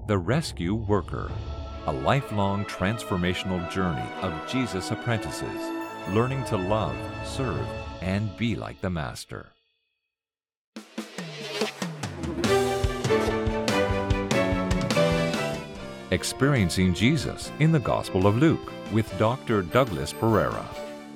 The Rescue Worker, a lifelong transformational journey of Jesus' apprentices, learning to love, serve, and be like the Master. Experiencing Jesus in the Gospel of Luke with Dr. Douglas Pereira.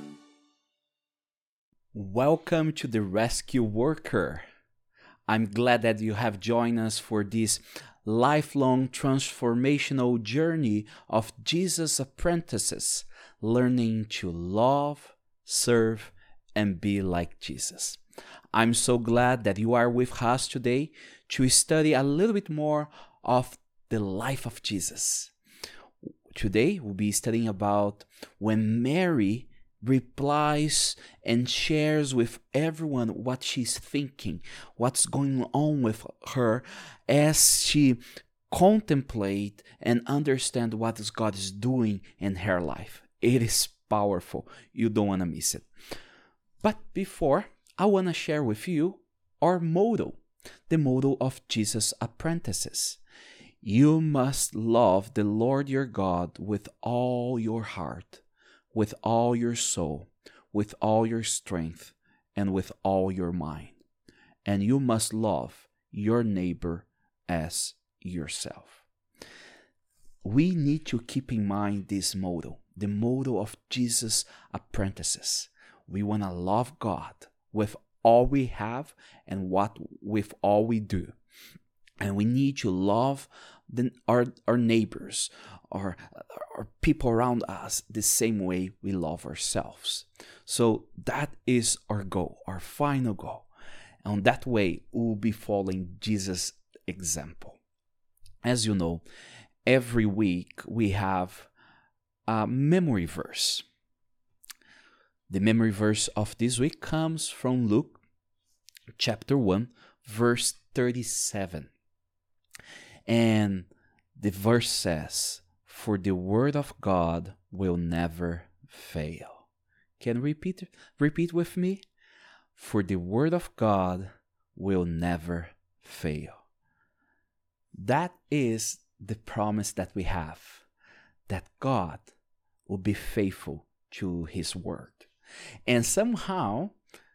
Welcome to The Rescue Worker. I'm glad that you have joined us for this lifelong transformational journey of Jesus' apprentices, learning to love, serve, and be like Jesus. I'm so glad that you are with us today to study a little bit more of the life of Jesus. Today, we'll be studying about when Mary replies and shares with everyone what she's thinking, what's going on with her as she contemplate and understand what God is doing in her life. It is powerful. You don't want to miss it. But before, I want to share with you our motto, the motto of Jesus' apprentices. You must love the Lord your God with all your heart, with all your soul, with all your strength, and with all your mind. And you must love your neighbor as yourself. We need to keep in mind this motto, the motto of Jesus' apprentices. We want to love God with all we have and with all we do. And we need to love our neighbors, or people around us, the same way we love ourselves. So that is our goal, our final goal. And that way, we'll be following Jesus' example. As you know, every week we have a memory verse. The memory verse of this week comes from Luke chapter 1, verse 37. And the verse says, "For the word of God will never fail." Can you repeat with me? For the word of God will never fail. That is the promise that we have, that God will be faithful to His word. And somehow,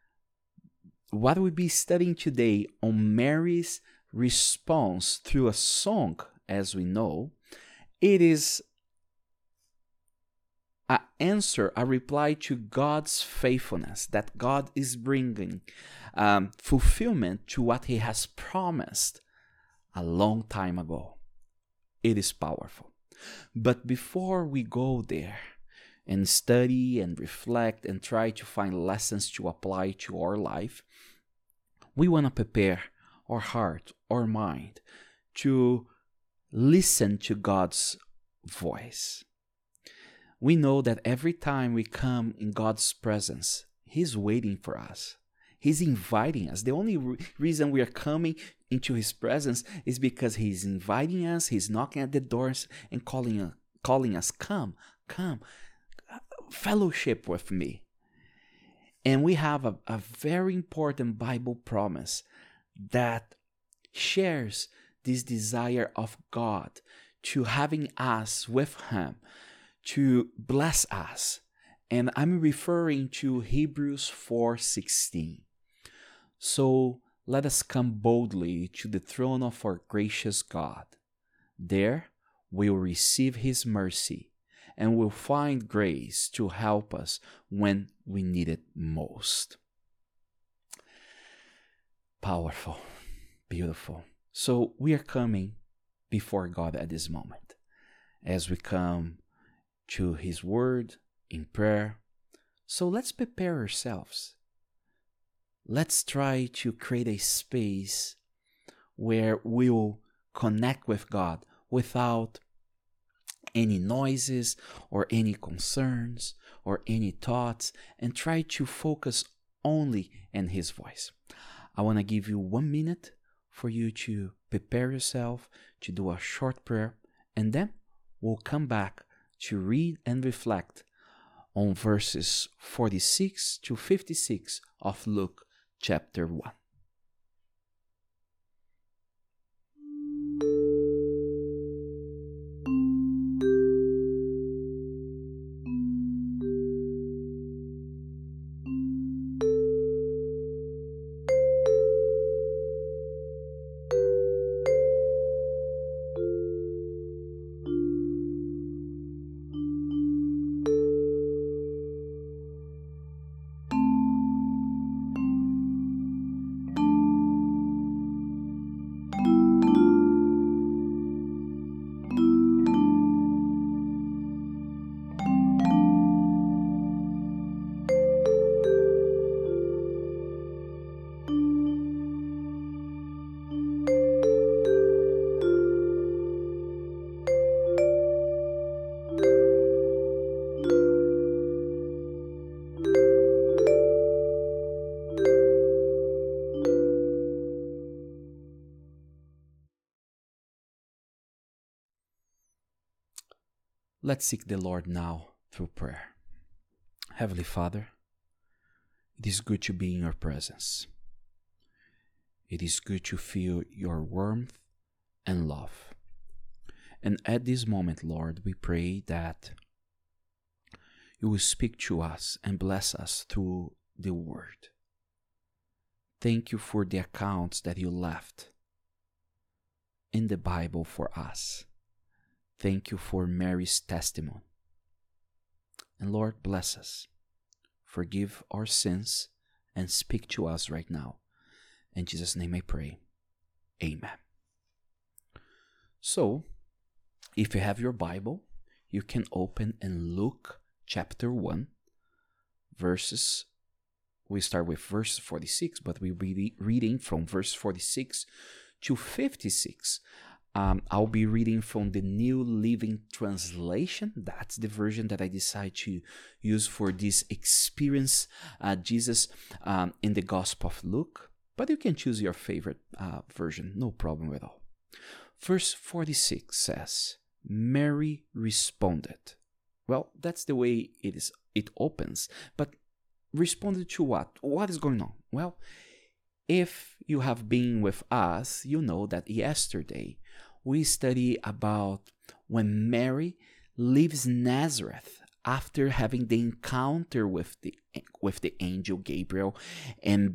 what we'll be studying today on Mary's response through a song, as we know, it is an answer, a reply to God's faithfulness, that God is bringing fulfillment to what He has promised a long time ago. It is powerful. But before we go there and study and reflect and try to find lessons to apply to our life, we want to prepare our heart, our mind, to listen to God's voice. We know that every time we come in God's presence, He's waiting for us. He's inviting us. The only reason we are coming into His presence is because He's inviting us, He's knocking at the doors and calling us, come, fellowship with me. And we have a very important Bible promise that shares this desire of God to having us with Him, to bless us. And I'm referring to Hebrews 4:16. So let us come boldly to the throne of our gracious God. There we'll receive His mercy and we'll find grace to help us when we need it most. Powerful, beautiful. So we are coming before God at this moment. As we come to His Word in prayer, so let's prepare ourselves. Let's try to create a space where we'll connect with God without any noises or any concerns or any thoughts, and try to focus only on His voice. I want to give you 1 minute for you to prepare yourself to do a short prayer, and then we'll come back to read and reflect on verses 46 to 56 of Luke chapter 1. Let's seek the Lord now through prayer. Heavenly Father, it is good to be in your presence. It is good to feel your warmth and love. And at this moment, Lord, we pray that you will speak to us and bless us through the word. Thank you for the accounts that you left in the Bible for us. Thank you for Mary's testimony. And Lord, bless us. Forgive our sins and speak to us right now. In Jesus' name I pray. Amen. So, if you have your Bible, you can open in Luke chapter 1, verses. We start with verse 46, but we'll be reading from verse 46 to 56. I'll be reading from the New Living Translation. That's the version that I decide to use for this experience, Jesus in the Gospel of Luke. But you can choose your favorite version, no problem at all. Verse 46 says, Mary responded. Well, that's the way it opens. But responded to what? What is going on? Well, if you have been with us, you know that yesterday we studied about when Mary leaves Nazareth after having the encounter with the angel Gabriel and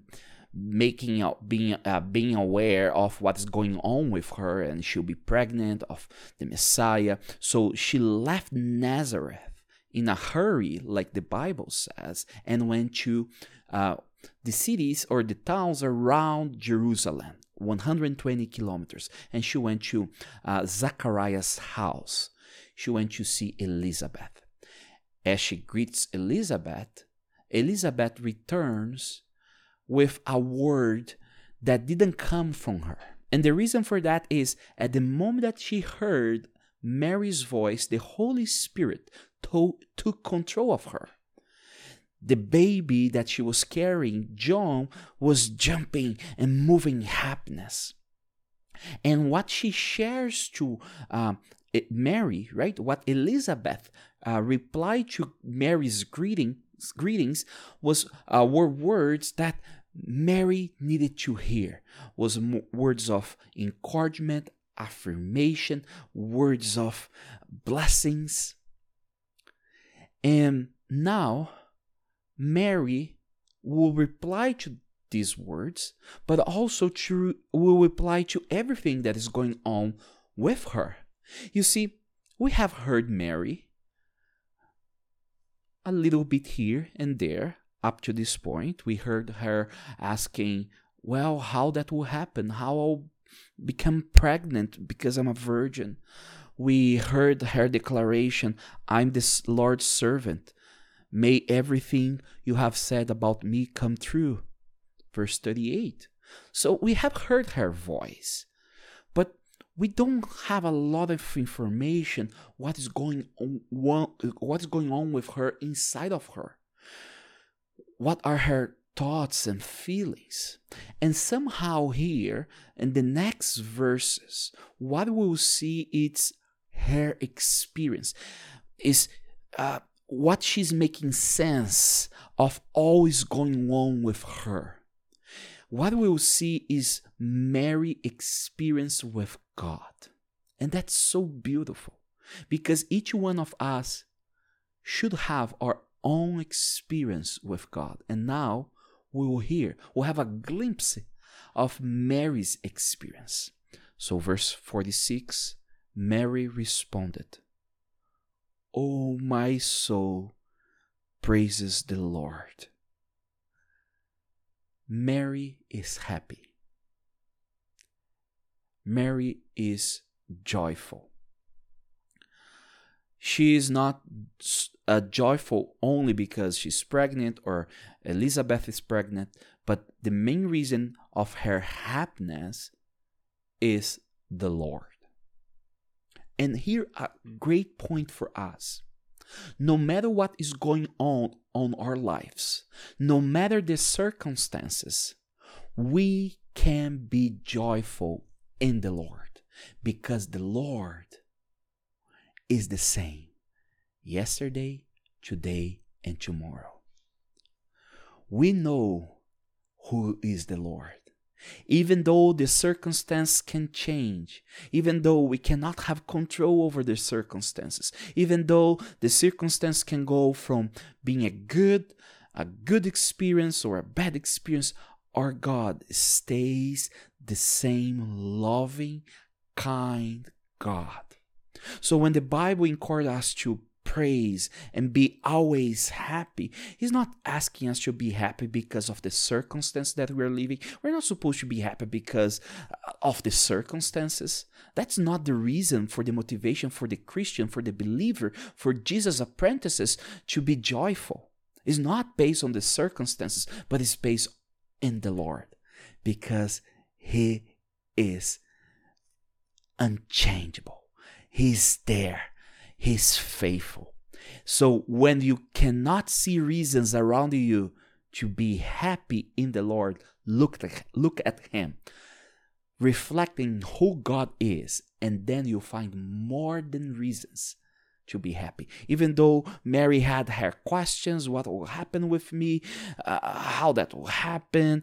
being aware of what is going on with her, and she'll be pregnant of the Messiah. So she left Nazareth in a hurry, like the Bible says, and went to the cities or the towns around Jerusalem, 120 kilometers. And she went to Zachariah's house. She went to see Elizabeth. As she greets Elizabeth, Elizabeth returns with a word that didn't come from her. And the reason for that is, at the moment that she heard Mary's voice, the Holy Spirit took control of her. The baby that she was carrying, John, was jumping and moving in happiness. And what she shares to Mary, right? What Elizabeth replied to Mary's greetings were words that Mary needed to hear. Was words of encouragement, affirmation, words of blessings. And now Mary will reply to these words, but also will reply to everything that is going on with her. You see, we have heard Mary a little bit here and there up to this point. We heard her asking, well, how that will happen, how I'll become pregnant because I'm a virgin. We heard her declaration, I'm the Lord's servant. May everything you have said about me come true. Verse 38. So we have heard her voice, but we don't have a lot of information what is going on with her inside of her. What are her thoughts and feelings? And somehow here in the next verses, what we'll see is her experience, is what she's making sense of all is going on with her. What we'll see is Mary's experience with God. And that's so beautiful, because each one of us should have our own experience with God. And now we'll have a glimpse of Mary's experience. So verse 46, Mary responded, "Oh, my soul praises the Lord." Mary is happy. Mary is joyful. She is not joyful only because she's pregnant or Elizabeth is pregnant, but the main reason of her happiness is the Lord. And here a great point for us. No matter what is going on our lives, no matter the circumstances, we can be joyful in the Lord, because the Lord is the same yesterday, today, and tomorrow. We know who is the Lord. Even though the circumstance can change, even though we cannot have control over the circumstances, even though the circumstance can go from being a good experience or a bad experience, our God stays the same loving, kind God. So when the Bible encourages us to praise and be always happy, He's not asking us to be happy because of the circumstance that we're living. We're not supposed to be happy because of the circumstances. That's not the reason for the motivation for the Christian, for the believer, for Jesus' apprentices to be joyful. It's not based on the circumstances, but it's based in the Lord, because He is unchangeable. He's there. He's faithful. So when you cannot see reasons around you to be happy in the Lord, look at Him, reflecting who God is, and then you'll find more than reasons to be happy. Even though Mary had her questions, what will happen with me, how that will happen,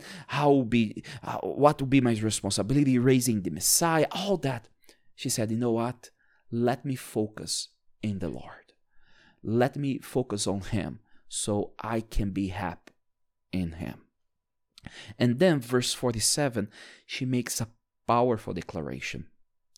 what will be my responsibility raising the Messiah, all that, she said, you know what? Let me focus in the Lord. Let me focus on Him so I can be happy in Him. And then verse 47, she makes a powerful declaration.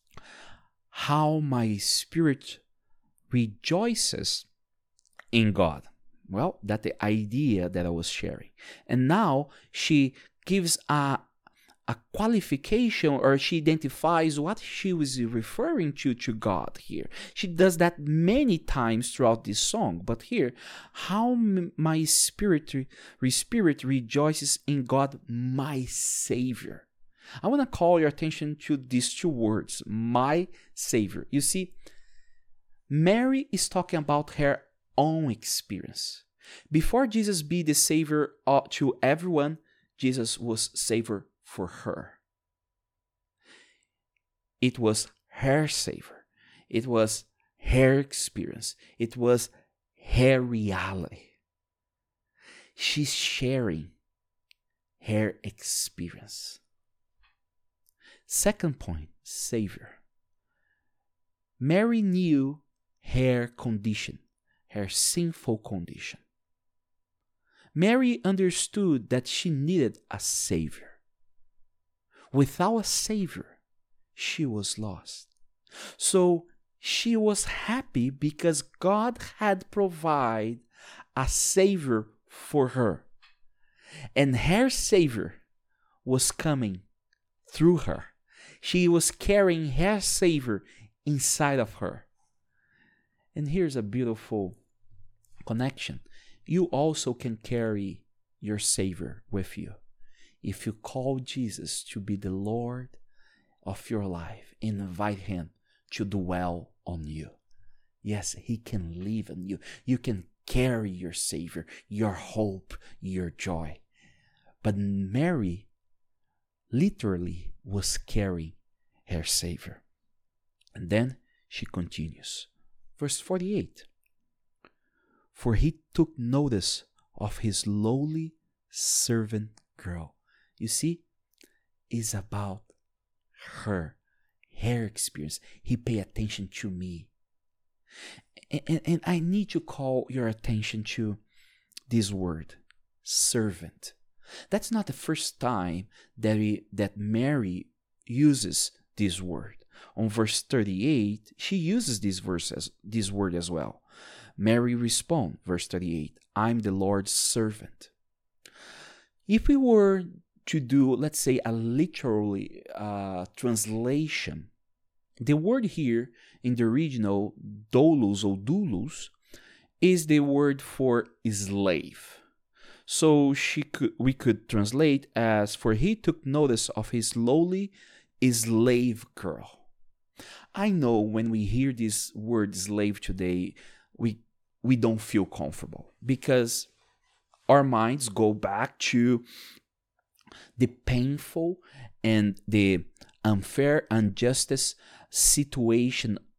How my spirit rejoices in God. Well, that's the idea that I was sharing. And now she gives a qualification, or she identifies what she was referring to God here. She does that many times throughout this song. But here, how my spirit rejoices in God, my Savior. I want to call your attention to these two words, my Savior. You see, Mary is talking about her own experience. Before Jesus be the Savior to everyone, Jesus was Savior for her. It was her Savior. It was her experience. It was her reality. She's sharing her experience. Second point, Savior. Mary knew her condition, her sinful condition. Mary understood that she needed a Savior. Without a Savior, she was lost. So she was happy because God had provided a Savior for her. And her Savior was coming through her. She was carrying her Savior inside of her. And here's a beautiful connection. You also can carry your Savior with you. If you call Jesus to be the Lord of your life, invite Him to dwell on you. Yes, He can live in you. You can carry your Savior, your hope, your joy. But Mary literally was carrying her Savior. And then she continues. Verse 48. For He took notice of His lowly servant girl. You see, it's about her experience. He paid attention to me. And I need to call your attention to this word, servant. That's not the first time that Mary uses this word. On verse 38, she uses this word as well. Mary responds, verse 38, I'm the Lord's servant. If we were to do, let's say, a literal translation, the word here in the original, doulos or doulos, is the word for slave. So we could translate as, for He took notice of His lowly slave girl. I know when we hear this word slave today, we don't feel comfortable because our minds go back to the painful and the unfair injustice situation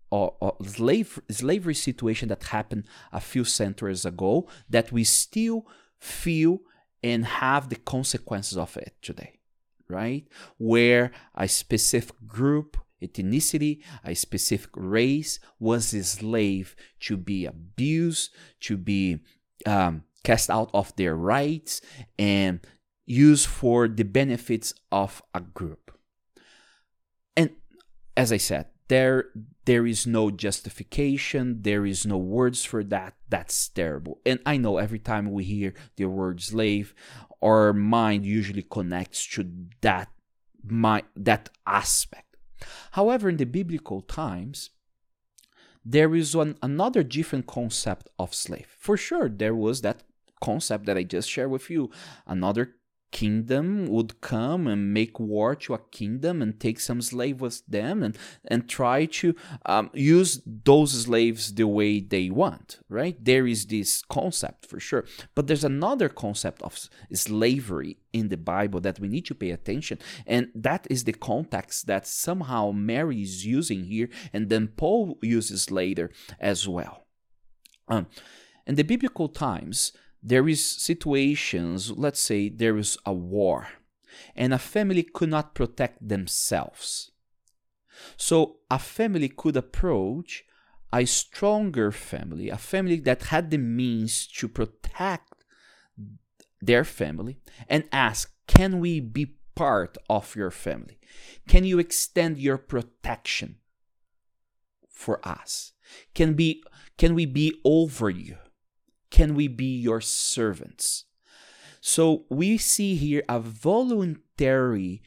or slavery situation that happened a few centuries ago that we still feel and have the consequences of it today, right? Where a specific group, ethnicity, a specific race was a slave to be abused, to be cast out of their rights, and used for the benefits of a group. And as I said, there is no justification, there is no words for that. That's terrible. And I know every time we hear the word slave, our mind usually connects to that aspect. However, in the biblical times, there is another different concept of slave. For sure, there was that concept that I just shared with you. Another kingdom would come and make war to a kingdom and take some slaves with them and try to use those slaves the way they want, right? There is this concept for sure. But there's another concept of slavery in the Bible that we need to pay attention. And that is the context that somehow Mary is using here, and then Paul uses later as well. In the biblical times, there is situations, let's say there is a war, and a family could not protect themselves. So a family could approach a stronger family, a family that had the means to protect their family, and ask, can we be part of your family? Can you extend your protection for us? Can we be over you? Can we be your servants? So we see here a voluntary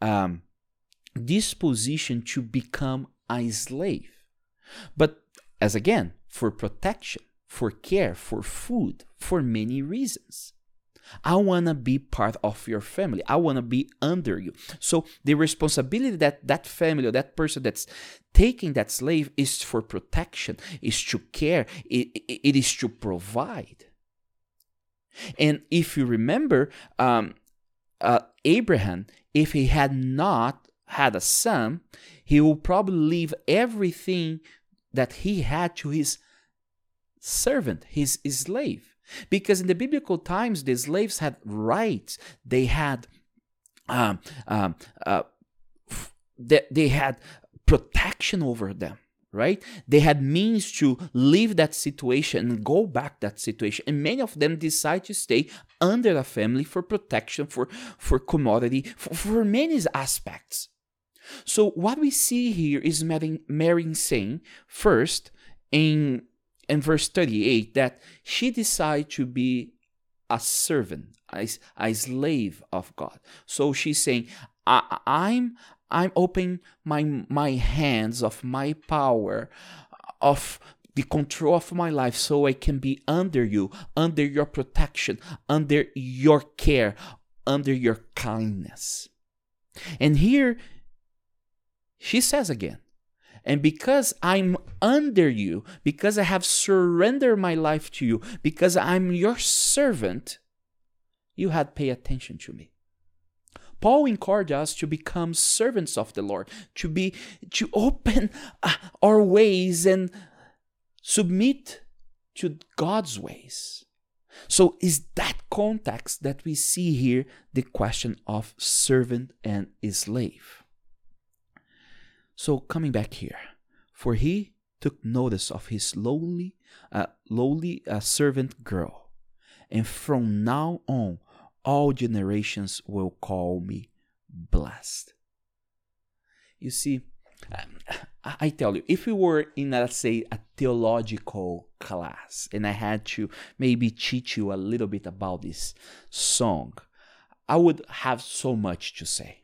disposition to become a slave. But as again, for protection, for care, for food, for many reasons. I want to be part of your family. I want to be under you. So the responsibility that family or that person that's taking that slave is for protection, is to care, it is to provide. And if you remember, Abraham, if he had not had a son, he will probably leave everything that he had to his servant, his slave. Because in the biblical times, the slaves had rights. They had they had protection over them, right? They had means to leave that situation and go back that situation. And many of them decide to stay under a family for protection, for commodity, for many aspects. So what we see here is Mary saying, first, in verse 38, that she decided to be a servant, a slave of God. So she's saying, I'm opening my hands of my power, of the control of my life, so I can be under you, under your protection, under your care, under your kindness. And here she says again, and because I'm under you, because I have surrendered my life to you, because I'm your servant, you had pay attention to me. Paul encouraged us to become servants of the Lord, to open our ways and submit to God's ways. So is that context that we see here the question of servant and slave. So coming back here, for he took notice of his lowly servant girl, and from now on all generations will call me blessed. You see, I tell you, if we were in, let's say, a theological class, and I had to maybe teach you a little bit about this song, I would have so much to say.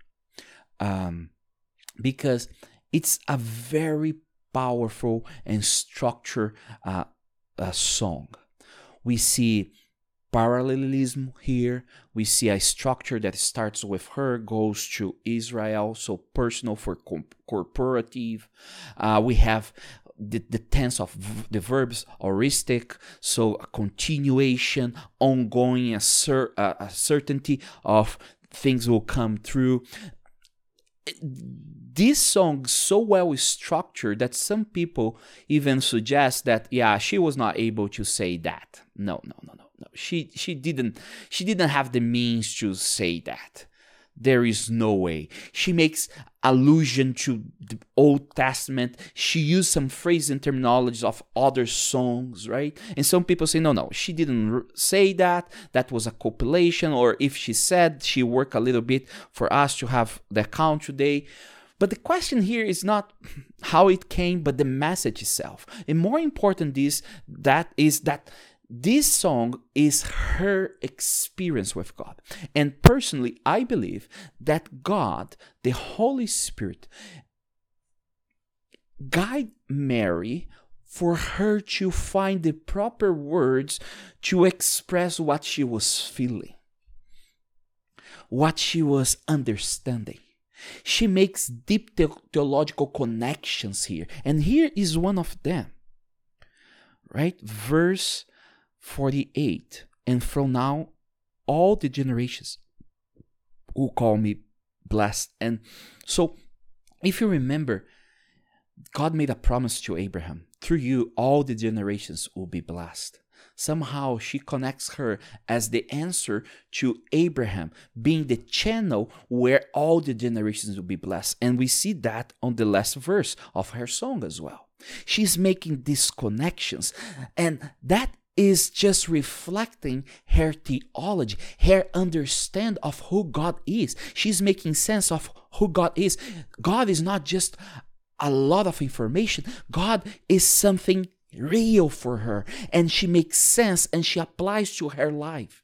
Because it's a very powerful and structured song. We see parallelism here. We see a structure that starts with her, goes to Israel, so personal for corporative. We have the tense of the verbs aoristic, so a continuation, ongoing, a certainty of things will come through. this song so well structured that some people even suggest that, yeah, she was not able to say that. No. She didn't have the means to say that. There is no way. She makes allusion to the Old Testament. She used some phrase and terminology of other songs, right? And some people say, no, she didn't say that. That was a compilation. Or if she said, she worked a little bit for us to have the account today. But the question here is not how it came, but the message itself. And more important is that this song is her experience with God. And personally, I believe that God, the Holy Spirit, guide Mary for her to find the proper words to express what she was feeling, what she was understanding. She makes deep theological connections here. And here is one of them, right? Verse 48, and from now all the generations will call me blessed. And so if you remember, God made a promise to Abraham, through you all the generations will be blessed. Somehow she connects her as the answer to Abraham, being the channel where all the generations will be blessed. And we see that on the last verse of her song as well. She's making these connections, and that is just reflecting her theology, her understand of who God is. She's making sense of who God is. God is not just a lot of information. God is something real for her, and she makes sense and she applies to her life.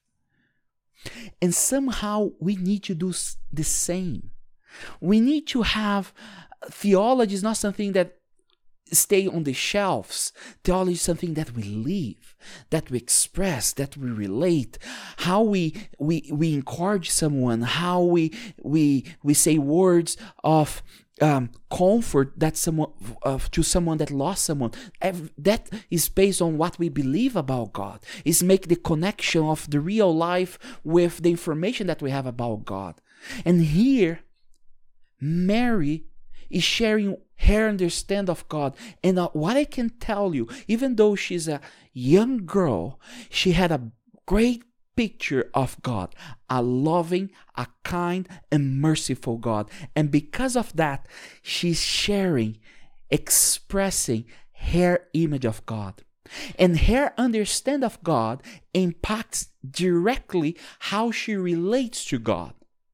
And somehow we need to do the same. We need to have theology is not something that stay on the shelves. Theology is something that we live, that we express, that we relate, how we encourage someone, how we say words of comfort that someone to someone that lost someone. That is based on what we believe about God. Is make the connection of the real life with the information that we have about God. And here, Mary is sharing her understanding of God. And what I can tell you, even though she's a young girl, she had a great picture of God, a loving, a kind, and merciful God. And because of that, she's sharing, expressing her image of God. And her understanding of God impacts directly how she relates to God.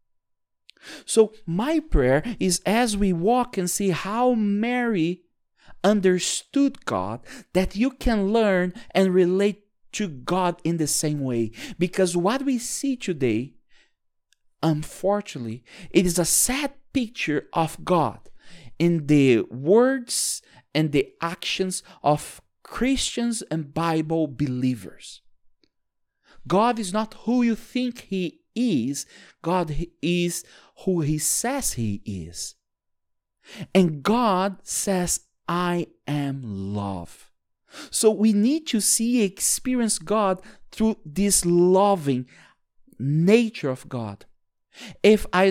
So my prayer is, as we walk and see how Mary understood God, that you can learn and relate to God in the same way. Because what we see today, unfortunately, it is a sad picture of God in the words and the actions of Christians and Bible believers. God is not who you think He is. God is who He says He is. And God says, I am love. So we need to see, experience God through this loving nature of God. If I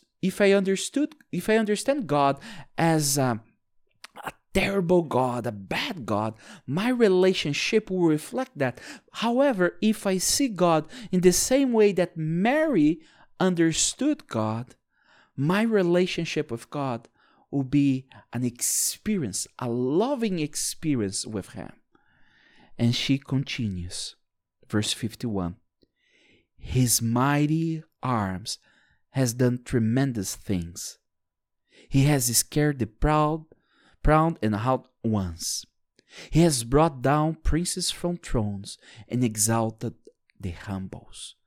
understand God as a terrible God, a bad God, my relationship will reflect that. However, if I see God in the same way that Mary understood God, my relationship with God will be an experience, a loving experience with Him. And she continues, verse 51. His mighty arms has done tremendous things. He has scared the proud and haughty ones. He has brought down princes from thrones and exalted the humble.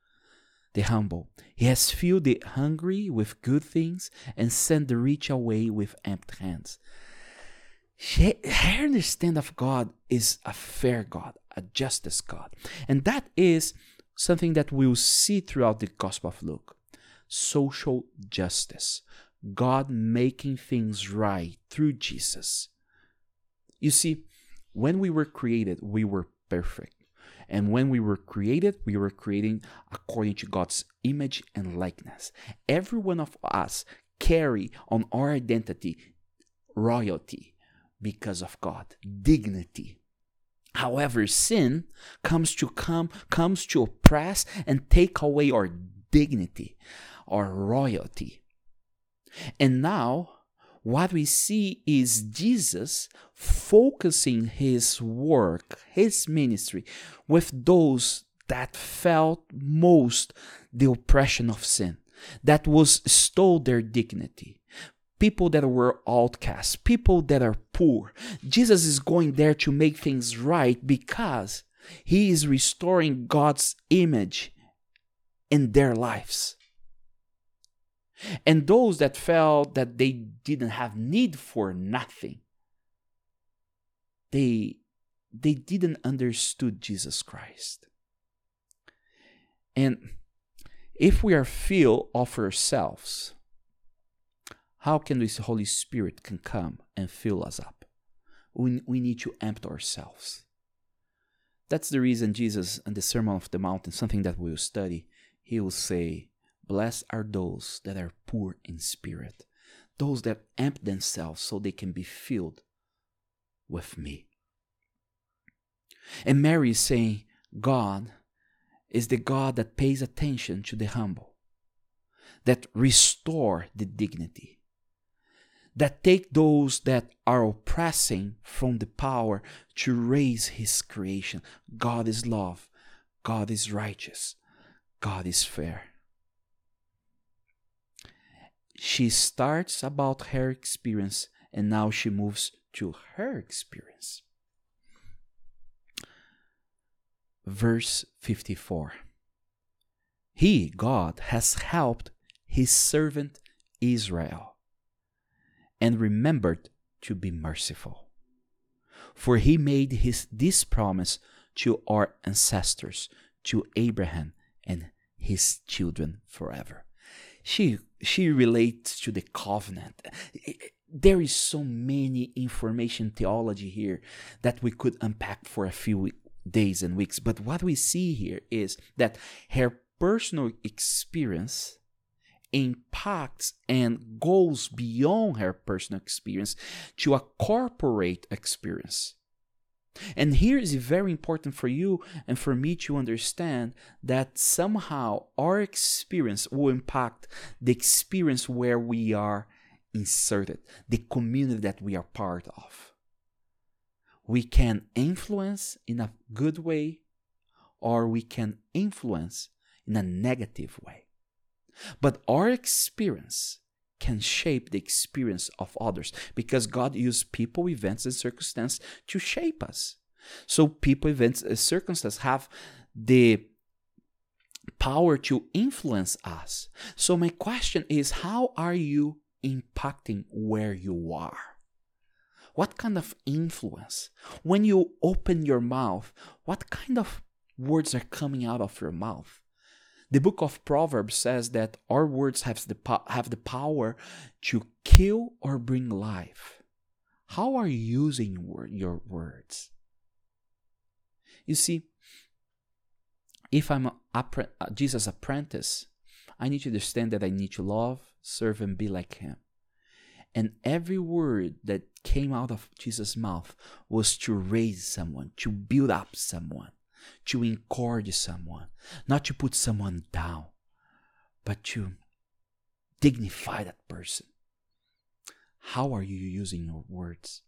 He has filled the hungry with good things and sent the rich away with empty hands. Her understanding of God is a fair God, a justice God. And that is something that we'll see throughout the Gospel of Luke. Social justice. God making things right through Jesus. You see, when we were created, we were perfect. And when we were created, we were creating according to God's image and likeness. Every one of us carry on our identity royalty because of God, dignity. However, sin comes to oppress and take away our dignity, our royalty. And now, what we see is Jesus focusing his work, his ministry, with those that felt most the oppression of sin, that stole their dignity. People that were outcasts, people that are poor. Jesus is going there to make things right because he is restoring God's image in their lives. And those that felt that they didn't have need for nothing, they didn't understood Jesus Christ. And if we are filled of ourselves, how can the Holy Spirit can come and fill us up? We need to empty ourselves. That's the reason Jesus, in the Sermon on the Mount, something that we will study, he will say, "Blessed are those that are poor in spirit, those that empty themselves so they can be filled with me." And Mary is saying, God is the God that pays attention to the humble, that restore the dignity, that take those that are oppressing from the power to raise his creation. God is love. God is righteous. God is fair. She starts about her experience and now she moves to her experience. Verse 54. He, God, has helped his servant Israel and remembered to be merciful. For he made this promise to our ancestors, to Abraham and his children forever. She relates to the covenant. There is so many information theology here that we could unpack for a few days and weeks. But what we see here is that her personal experience impacts and goes beyond her personal experience to a corporate experience. And here is very important for you and for me to understand that somehow our experience will impact the experience where we are inserted, the community that we are part of. We can influence in a good way or we can influence in a negative way. But our experience can shape the experience of others because God used people, events, and circumstances to shape us. So people, events, and circumstances have the power to influence us. So my question is, how are you impacting where you are? What kind of influence? When you open your mouth, what kind of words are coming out of your mouth? The book of Proverbs says that our words have the power to kill or bring life. How are you using your words? You see, if I'm Jesus' apprentice, I need to understand that I need to love, serve, and be like him. And every word that came out of Jesus' mouth was to raise someone, to build up someone, to encourage someone, not to put someone down, but to dignify that person. How are you using your words?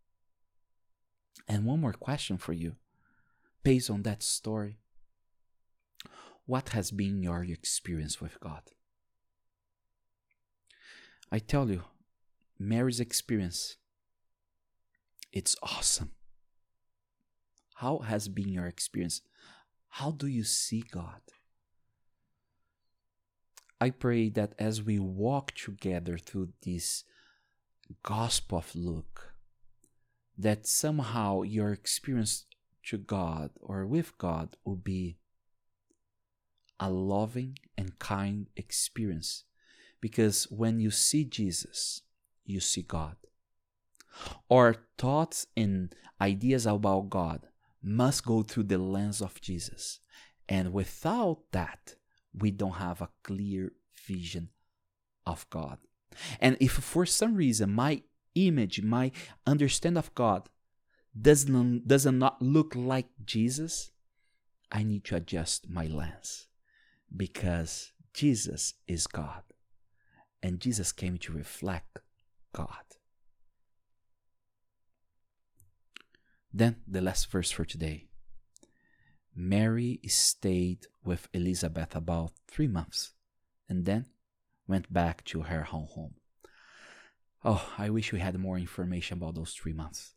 And one more question for you, based on that story. What has been your experience with God? I tell you, Mary's experience, it's awesome. How has been your experience? How do you see God? I pray that as we walk together through this Gospel of Luke, that somehow your experience to God or with God will be a loving and kind experience. Because when you see Jesus, you see God. Our thoughts and ideas about God must go through the lens of Jesus. And without that, we don't have a clear vision of God. And if for some reason my image, my understanding of God does not look like Jesus, I need to adjust my lens, because Jesus is God, and Jesus came to reflect God. Then the last verse for today. Mary stayed with Elizabeth about 3 months and then went back to her home. Oh, I wish we had more information about those 3 months.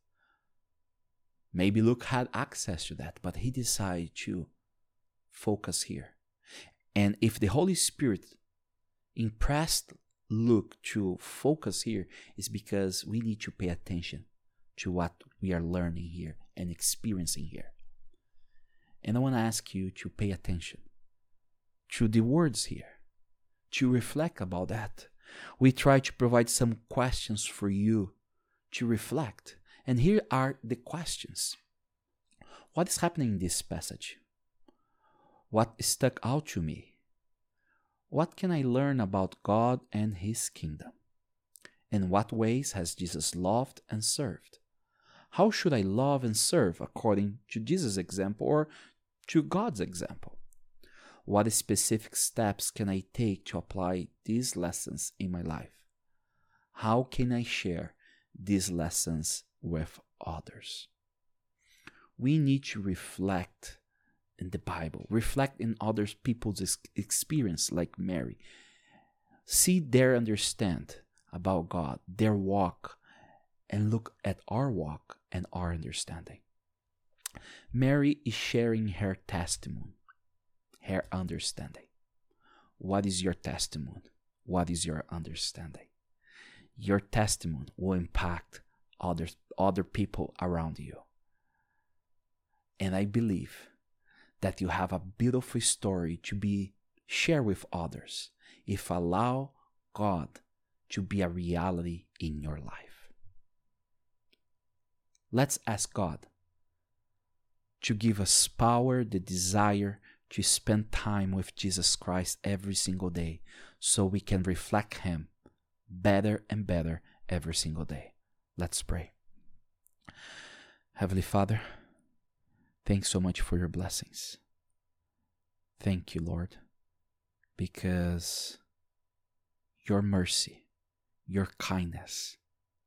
Maybe Luke had access to that, but he decided to focus here. And if the Holy Spirit impressed Luke to focus here, it's because we need to pay attention to what we are learning here and experiencing here. And I want to ask you to pay attention to the words here, to reflect about that. We try to provide some questions for you to reflect. And here are the questions. What is happening in this passage? What stuck out to me? What can I learn about God and His kingdom? In what ways has Jesus loved and served? How should I love and serve according to Jesus' example or to God's example? What specific steps can I take to apply these lessons in my life? How can I share these lessons with others? We need to reflect in the Bible, reflect in other people's experience like Mary. See their understand about God, their walk, and look at our walk and our understanding. Mary is sharing her testimony, her understanding. What is your testimony? What is your understanding? Your testimony will impact other people around you. And I believe that you have a beautiful story to be shared with others if allow God to be a reality in your life. Let's ask God to give us power, the desire to spend time with Jesus Christ every single day so we can reflect Him better and better every single day. Let's pray. Heavenly Father, thanks so much for your blessings. Thank you, Lord, because your mercy, your kindness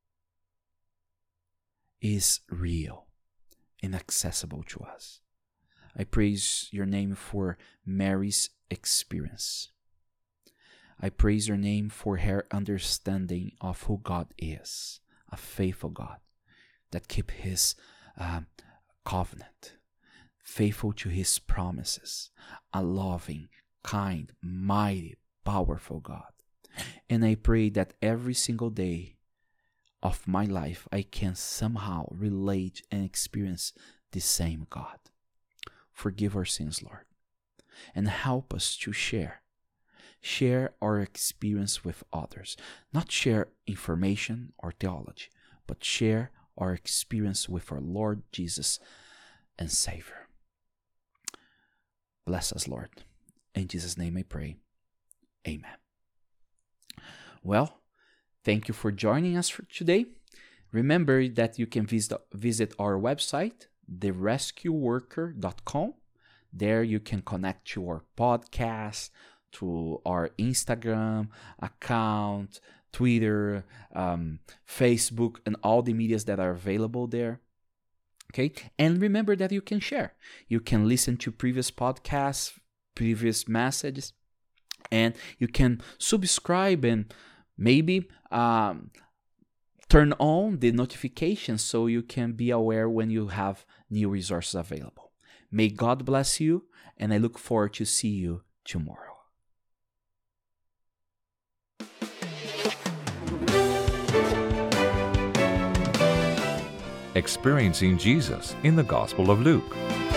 is real and accessible to us. I praise your name for Mary's experience. I praise your name for her understanding of who God is, a faithful God that keeps His covenant, faithful to His promises, a loving, kind, mighty, powerful God. And I pray that every single day of my life I can somehow relate and experience the same God. Forgive our sins, Lord, and help us to share our experience with others. Not share information or theology, but share our experience with our Lord Jesus and Savior. Bless us, Lord. In Jesus' name I pray. Amen. Well, thank you for joining us for today. Remember that you can visit our website, therescueworker.com. There you can connect to our podcast, to our Instagram account, Twitter, Facebook, and all the medias that are available there. Okay, and remember that you can share. You can listen to previous podcasts, previous messages, and you can subscribe and maybe turn on the notifications so you can be aware when you have new resources available. May God bless you, and I look forward to see you tomorrow. Experiencing Jesus in the Gospel of Luke.